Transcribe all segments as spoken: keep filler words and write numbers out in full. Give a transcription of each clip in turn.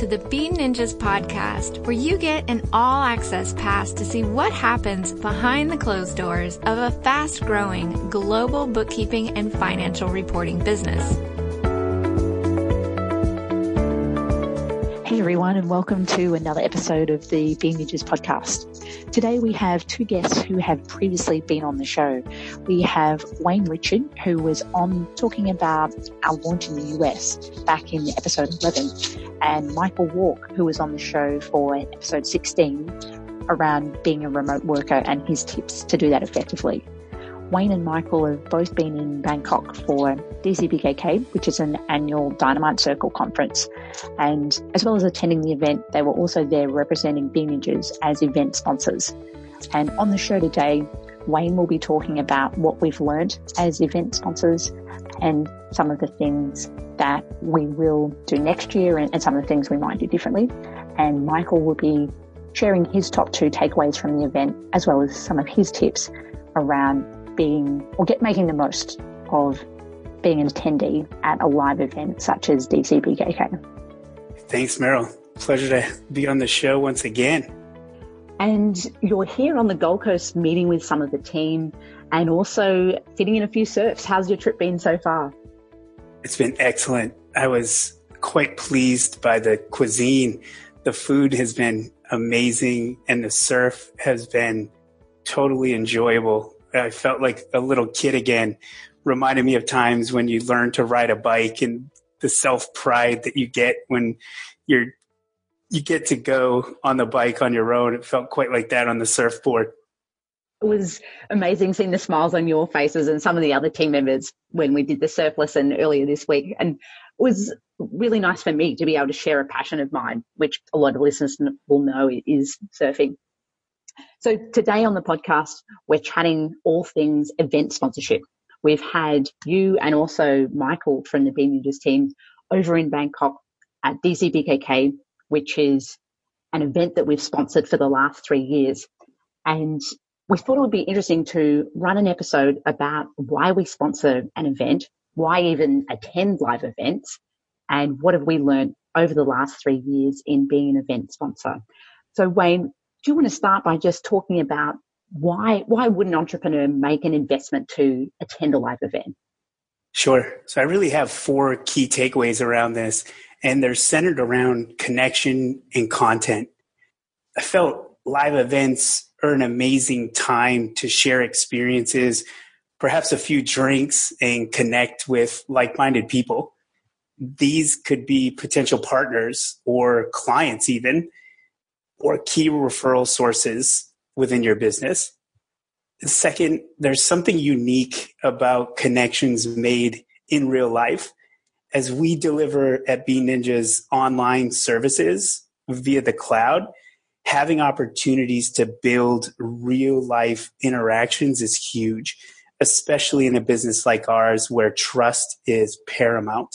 to the Bean Ninjas podcast, where you get an all-access pass to see what happens behind the closed doors of a fast-growing global bookkeeping and financial reporting business. Hey everyone, and welcome to another episode of the Bean Ninjas podcast. Today we have two guests who have previously been on the show. We have Wayne Richard, who was on talking about our launch in the U S back in episode eleven, and Michael Walk, who was on the show for episode sixteen around being a remote worker and his tips to do that effectively. Wayne and Michael have both been in Bangkok for D C B K K, which is an annual Dynamite Circle conference. And as well as attending the event, they were also there representing Bean Ninjas as event sponsors. And on the show today, Wayne will be talking about what we've learned as event sponsors and some of the things that we will do next year and, and some of the things we might do differently. And Michael will be sharing his top two takeaways from the event, as well as some of his tips around being or get making the most of being an attendee at a live event such as D C B K K. Thanks, Meryl. Pleasure to be on the show once again. And you're here on the Gold Coast meeting with some of the team and also fitting in a few surfs. How's your trip been so far? It's been excellent. I was quite pleased by the cuisine. The food has been amazing and the surf has been totally enjoyable. I felt like a little kid again. Reminded me of times when you learn to ride a bike and the self-pride that you get when you're you get to go on the bike on your own. It felt quite like that on the surfboard. It was amazing seeing the smiles on your faces and some of the other team members when we did the surf lesson earlier this week. And it was really nice for me to be able to share a passion of mine, which a lot of listeners will know is surfing. So today on the podcast, we're chatting all things event sponsorship. We've had you and also Michael from the Bean Ninjas team over in Bangkok at D C B K K, which is an event that we've sponsored for the last three years. And we thought it would be interesting to run an episode about why we sponsor an event, why even attend live events, and what have we learned over the last three years in being an event sponsor. So Wayne, do you want to start by just talking about why why would an entrepreneur make an investment to attend a live event? Sure. So I really have four key takeaways around this, and they're centered around connection and content. I felt live events are an amazing time to share experiences, perhaps a few drinks, and connect with like-minded people. These could be potential partners or clients even, or key referral sources within your business. Second, there's something unique about connections made in real life. As we deliver at Bean Ninjas online services via the cloud, having opportunities to build real life interactions is huge, especially in a business like ours where trust is paramount.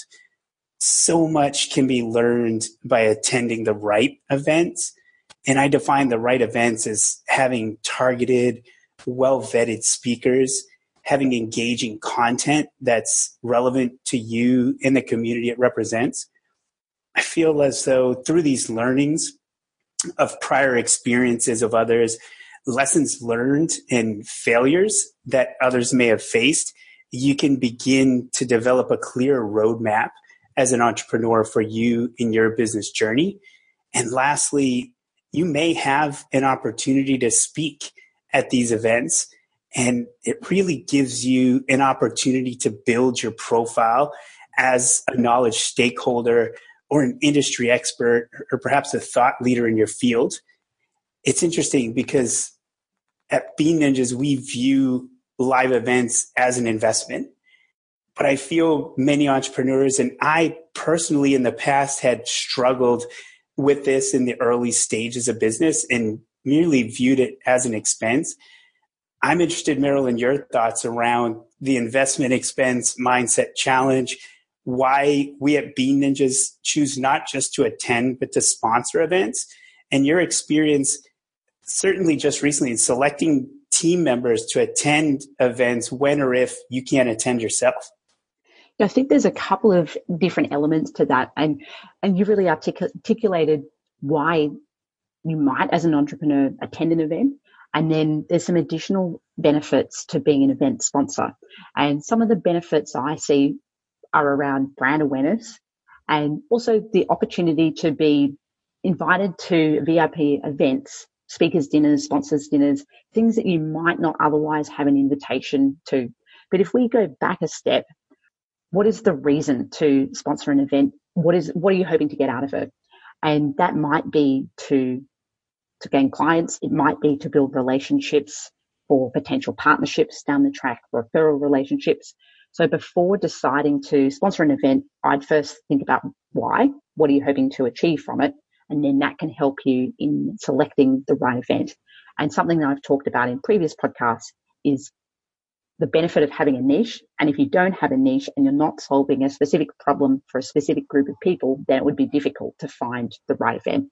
So much can be learned by attending the right events. And I define the right events as having targeted, well-vetted speakers, having engaging content that's relevant to you in the community it represents. I feel as though through these learnings of prior experiences of others, lessons learned and failures that others may have faced, you can begin to develop a clear roadmap as an entrepreneur for you in your business journey. And lastly, you may have an opportunity to speak at these events, and it really gives you an opportunity to build your profile as a knowledge stakeholder or an industry expert or perhaps a thought leader in your field. It's interesting because at Bean Ninjas, we view live events as an investment. But I feel many entrepreneurs, and I personally in the past had struggled with this in the early stages of business and merely viewed it as an expense. I'm interested, Meryl, in your thoughts around the investment expense mindset challenge, why we at Bean Ninjas choose not just to attend, but to sponsor events, and your experience certainly just recently in selecting team members to attend events when or if you can't attend yourself. I think there's a couple of different elements to that, and and you really artic- articulated why you might, as an entrepreneur, attend an event. And then there's some additional benefits to being an event sponsor. And some of the benefits I see are around brand awareness and also the opportunity to be invited to V I P events, speakers dinners, sponsors dinners, things that you might not otherwise have an invitation to. But if we go back a step, what is the reason to sponsor an event? What is, what are you hoping to get out of it? And that might be to to gain clients. It might be to build relationships for potential partnerships down the track, referral relationships. So before deciding to sponsor an event, I'd first think about why, what are you hoping to achieve from it? And then that can help you in selecting the right event. And something that I've talked about in previous podcasts is the benefit of having a niche. And if you don't have a niche and you're not solving a specific problem for a specific group of people, then it would be difficult to find the right event.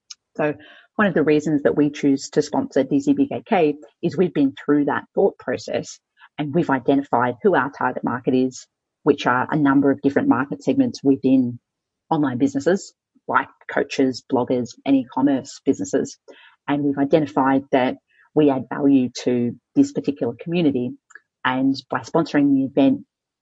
So one of the reasons that we choose to sponsor D Z B K K is we've been through that thought process and we've identified who our target market is, which are a number of different market segments within online businesses like coaches, bloggers, and e-commerce businesses. And we've identified that we add value to this particular community. And by sponsoring the event,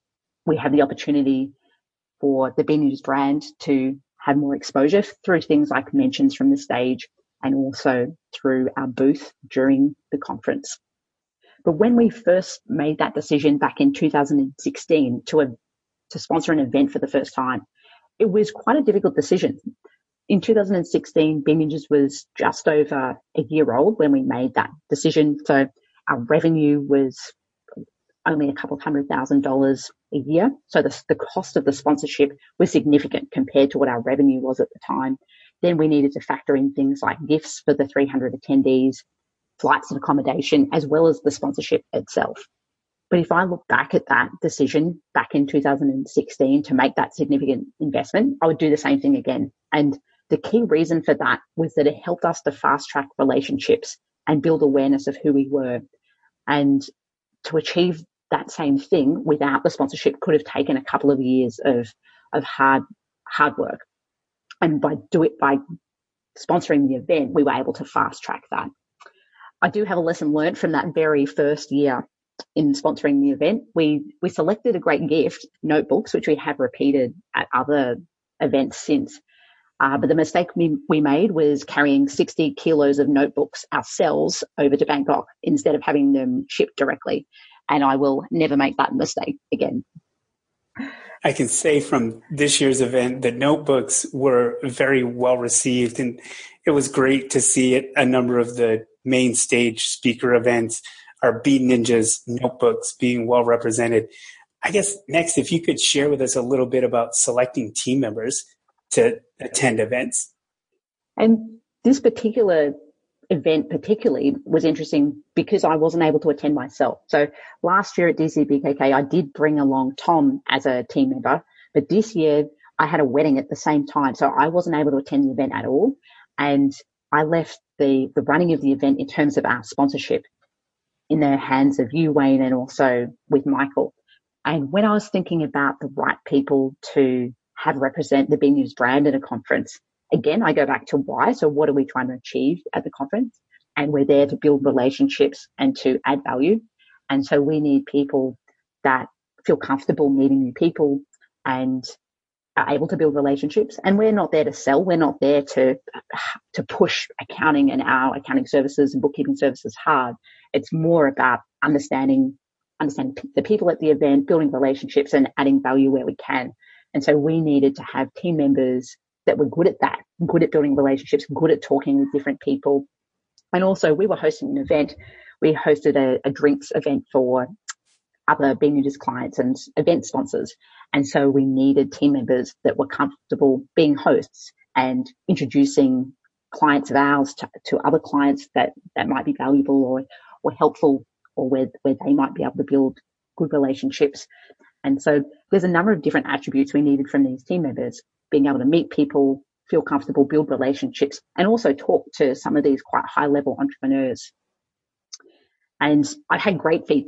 we have the opportunity for the B News brand to have more exposure through things like mentions from the stage and also through our booth during the conference. But when we first made that decision back in two thousand sixteen to, a, to sponsor an event for the first time, it was quite a difficult decision. In two thousand sixteen, B Ninjas was just over a year old when we made that decision. So our revenue was only a couple of hundred thousand dollars a year. So the, the cost of the sponsorship was significant compared to what our revenue was at the time. Then we needed to factor in things like gifts for the three hundred attendees, flights and accommodation, as well as the sponsorship itself. But if I look back at that decision back in two thousand sixteen to make that significant investment, I would do the same thing again. And the key reason for that was that it helped us to fast track relationships and build awareness of who we were. And to achieve that same thing without the sponsorship could have taken a couple of years of, of hard, hard work. And by do it, by sponsoring the event, we were able to fast track that. I do have a lesson learned from that very first year in sponsoring the event. We, we selected a great gift, notebooks, which we have repeated at other events since. Uh, but the mistake we, we made was carrying sixty kilos of notebooks ourselves over to Bangkok instead of having them shipped directly. And I will never make that mistake again. I can say from this year's event, the notebooks were very well received, and it was great to see it, a number of the main stage speaker events, our B Ninjas notebooks being well represented. I guess next, if you could share with us a little bit about selecting team members to attend events. And this particular event particularly was interesting because I wasn't able to attend myself. So last year at D Z B K K, I did bring along Tom as a team member, but this year I had a wedding at the same time. So I wasn't able to attend the event at all. And I left the, the running of the event in terms of our sponsorship in the hands of you, Wayne, and also with Michael. And when I was thinking about the right people to have represent the B News brand at a conference, again, I go back to why. So what are we trying to achieve at the conference? And we're there to build relationships and to add value. And so we need people that feel comfortable meeting new people and are able to build relationships. And we're not there to sell. We're not there to, to push accounting and our accounting services and bookkeeping services hard. It's more about understanding, understanding the people at the event, building relationships and adding value where we can. And so we needed to have team members that were good at that, good at building relationships, good at talking with different people. And also we were hosting an event. We hosted a, a drinks event for other B Ninjas clients and event sponsors. And so we needed team members that were comfortable being hosts and introducing clients of ours to, to other clients that, that might be valuable or, or helpful, or where, where they might be able to build good relationships. And so there's a number of different attributes we needed from these team members: being able to meet people, feel comfortable, build relationships, and also talk to some of these quite high-level entrepreneurs. And I had great feedback.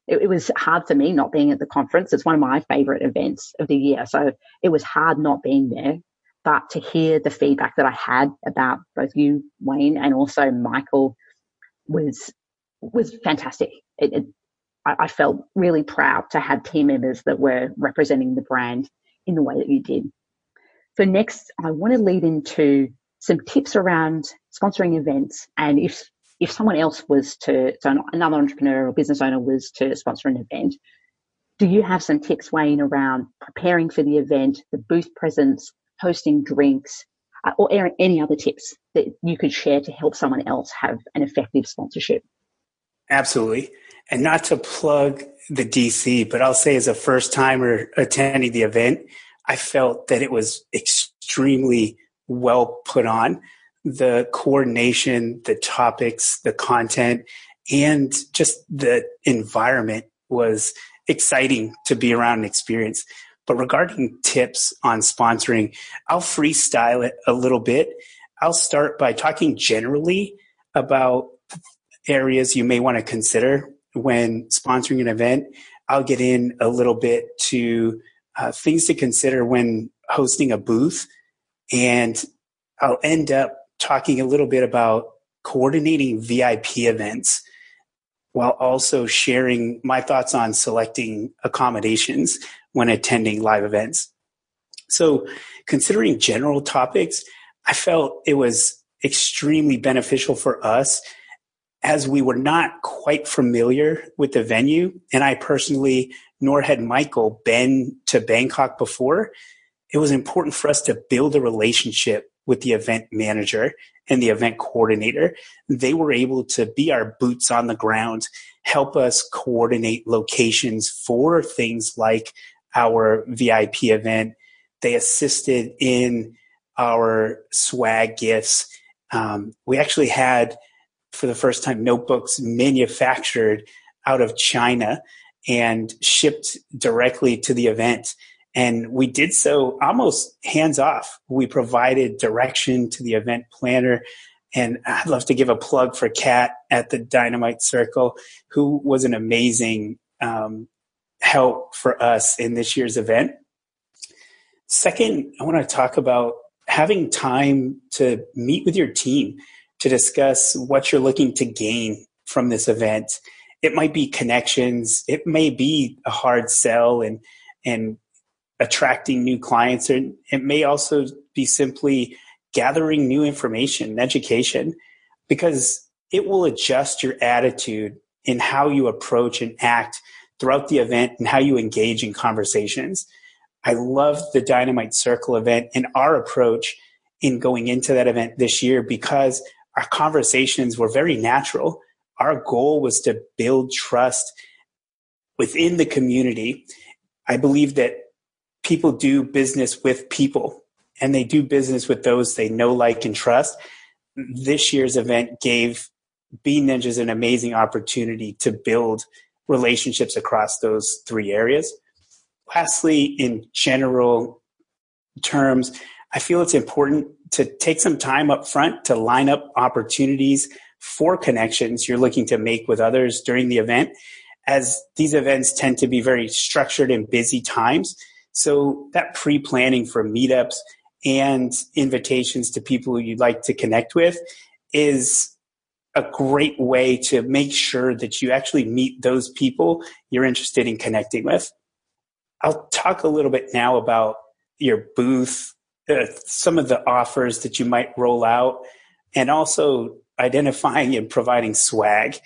it, it was hard for me not being at the conference. It's one of my favorite events of the year. So it was hard not being there. But to hear the feedback that I had about both you, Wayne, and also Michael was was fantastic. It, it, I, I felt really proud to have team members that were representing the brand in the way that you did. So next, I want to lead into some tips around sponsoring events. And if if someone else was to, so another entrepreneur or business owner was to sponsor an event, do you have some tips, Wayne, around preparing for the event, the booth presence, hosting drinks, uh, or any other tips that you could share to help someone else have an effective sponsorship? Absolutely. And not to plug the D C, but I'll say as a first timer attending the event, I felt that it was extremely well put on. The coordination, the topics, the content, and just the environment was exciting to be around and experience. But regarding tips on sponsoring, I'll freestyle it a little bit. I'll start by talking generally about areas you may want to consider when sponsoring an event. I'll get in a little bit to uh, things to consider when hosting a booth. And I'll end up talking a little bit about coordinating V I P events while also sharing my thoughts on selecting accommodations when attending live events. So considering general topics, I felt it was extremely beneficial for us as we were not quite familiar with the venue. And I personally, nor had Michael, been to Bangkok before. It was important for us to build a relationship with the event manager and the event coordinator. They were able to be our boots on the ground, help us coordinate locations for things like our V I P event. They assisted in our swag gifts. Um, we actually had, for the first time, notebooks manufactured out of China and shipped directly to the event. And we did so almost hands off. We provided direction to the event planner. And I'd love to give a plug for Kat at the Dynamite Circle, who was an amazing um, help for us in this year's event. Second, I want to talk about having time to meet with your team to discuss what you're looking to gain from this event. It might be connections. It may be a hard sell and, and attracting new clients. Or it may also be simply gathering new information and education, because it will adjust your attitude in how you approach and act throughout the event and how you engage in conversations. I love the Dynamite Circle event and our approach in going into that event this year because our conversations were very natural. Our goal was to build trust within the community. I believe that people do business with people, and they do business with those they know, like, and trust. This year's event gave Bean Ninjas an amazing opportunity to build relationships across those three areas. Lastly, in general terms, I feel it's important to take some time up front to line up opportunities for connections you're looking to make with others during the event, as these events tend to be very structured and busy times. So that pre-planning for meetups and invitations to people you'd like to connect with is a great way to make sure that you actually meet those people you're interested in connecting with. I'll talk a little bit now about your booth, uh, some of the offers that you might roll out, and also identifying and providing swag.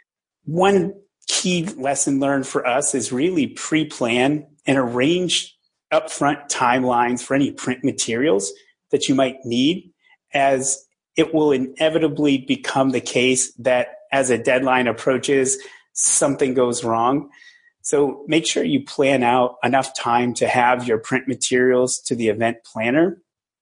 One key lesson learned for us is really pre-plan and arrange upfront timelines for any print materials that you might need, as it will inevitably become the case that as a deadline approaches, something goes wrong. So make sure you plan out enough time to have your print materials to the event planner.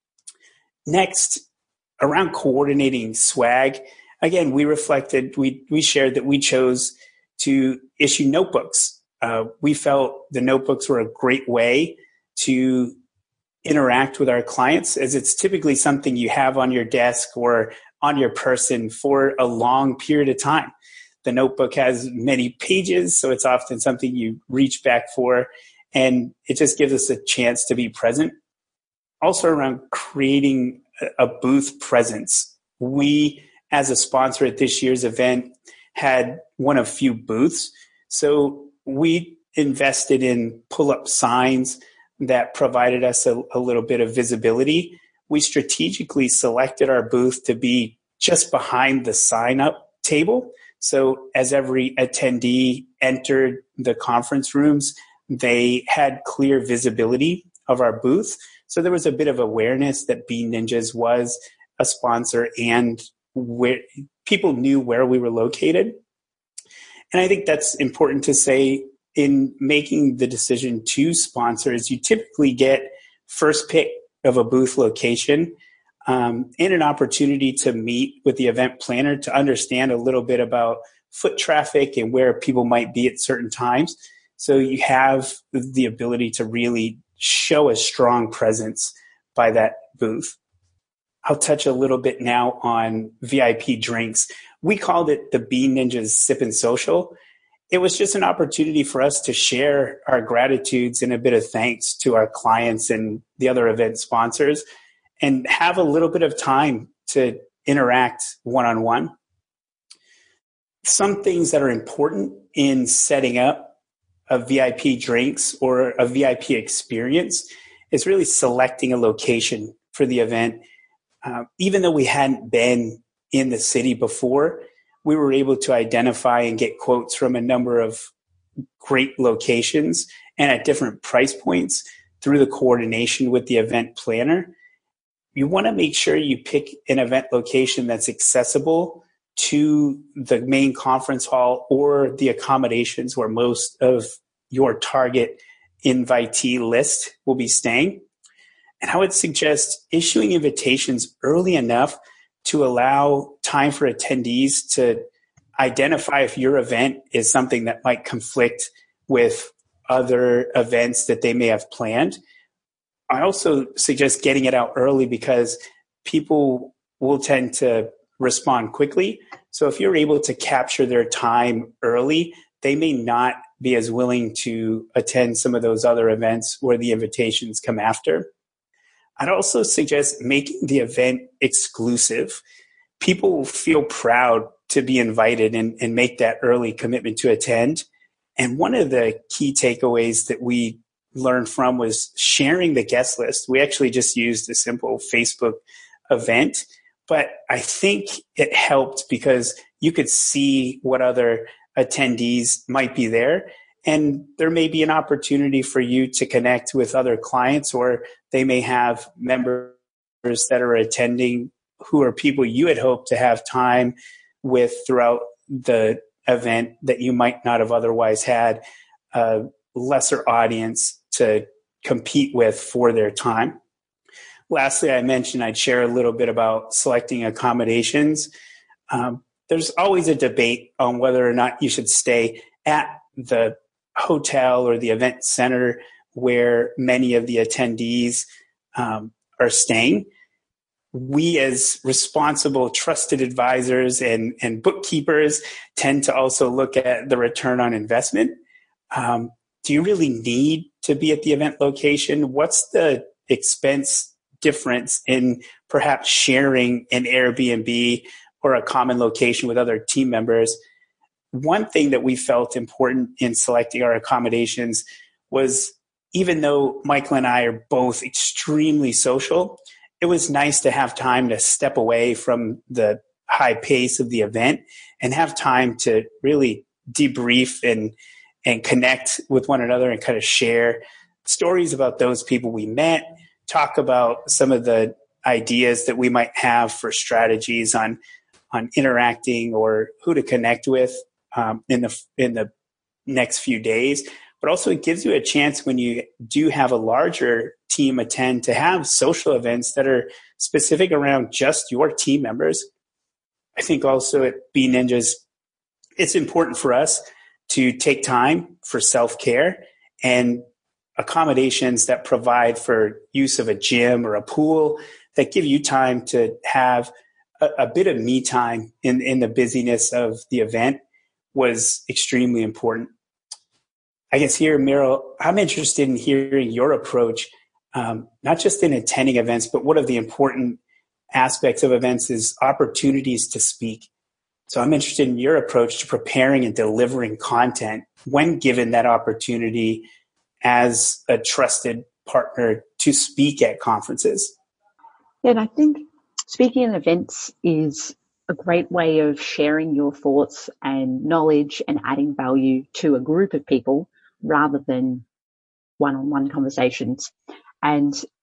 Next, around coordinating swag, again, we reflected, we, we shared that we chose to issue notebooks. Uh, we felt the notebooks were a great way to interact with our clients, as it's typically something you have on your desk or on your person for a long period of time. The notebook has many pages, so it's often something you reach back for, and it just gives us a chance to be present. Also around creating a booth presence. We, as a sponsor at this year's event, had one of few booths. So we invested in pull-up signs that provided us a, a little bit of visibility. We strategically selected our booth to be just behind the sign-up table. So as every attendee entered the conference rooms, they had clear visibility of our booth. So there was a bit of awareness that Bean Ninjas was a sponsor, and where people knew where we were located. And I think that's important to say in making the decision to sponsor is you typically get first pick of a booth location um, and an opportunity to meet with the event planner to understand a little bit about foot traffic and where people might be at certain times. So you have the ability to really show a strong presence by that booth. I'll touch a little bit now on V I P drinks. We called it the Bean Ninjas Sip and Social. It was just an opportunity for us to share our gratitudes and a bit of thanks to our clients and the other event sponsors and have a little bit of time to interact one-on-one. Some things that are important in setting up a V I P drinks or a V I P experience is really selecting a location for the event. Uh, even though we hadn't been in the city before, we were able to identify and get quotes from a number of great locations and at different price points through the coordination with the event planner. You want to make sure you pick an event location that's accessible to the main conference hall or the accommodations where most of your target invitee list will be staying. And I would suggest issuing invitations early enough to allow time for attendees to identify if your event is something that might conflict with other events that they may have planned. I also suggest getting it out early because people will tend to respond quickly. So if you're able to capture their time early, they may not be as willing to attend some of those other events where the invitations come after. I'd also suggest making the event exclusive. People will feel proud to be invited and, and make that early commitment to attend. And one of the key takeaways that we learned from was sharing the guest list. We actually just used a simple Facebook event, but I think it helped because you could see what other attendees might be there. And there may be an opportunity for you to connect with other clients, or they may have members that are attending who are people you had hoped to have time with throughout the event that you might not have otherwise had a lesser audience to compete with for their time. Lastly, I mentioned I'd share a little bit about selecting accommodations. Um, there's always a debate on whether or not you should stay at the hotel or the event center where many of the attendees um, are staying. We as responsible, trusted advisors and, and bookkeepers tend to also look at the return on investment. Um, do you really need to be at the event location? What's the expense difference in perhaps sharing an Airbnb or a common location with other team members? One thing that we felt important in selecting our accommodations was, even though Michael and I are both extremely social, it was nice to have time to step away from the high pace of the event and have time to really debrief and, and connect with one another and kind of share stories about those people we met, talk about some of the ideas that we might have for strategies on, on interacting or who to connect with Um, in the in the next few days. But also it gives you a chance when you do have a larger team attend to have social events that are specific around just your team members. I think also at Bean Ninjas, it's important for us to take time for self-care and accommodations that provide for use of a gym or a pool that give you time to have a, a bit of me time in, in the busyness of the event. was extremely important. I guess here, Meryl, I'm interested in hearing your approach, um, not just in attending events, but one of the important aspects of events is opportunities to speak. So I'm interested in your approach to preparing and delivering content when given that opportunity as a trusted partner to speak at conferences. Yeah, and I think speaking at events is a great way of sharing your thoughts and knowledge and adding value to a group of people rather than one-on-one conversations. And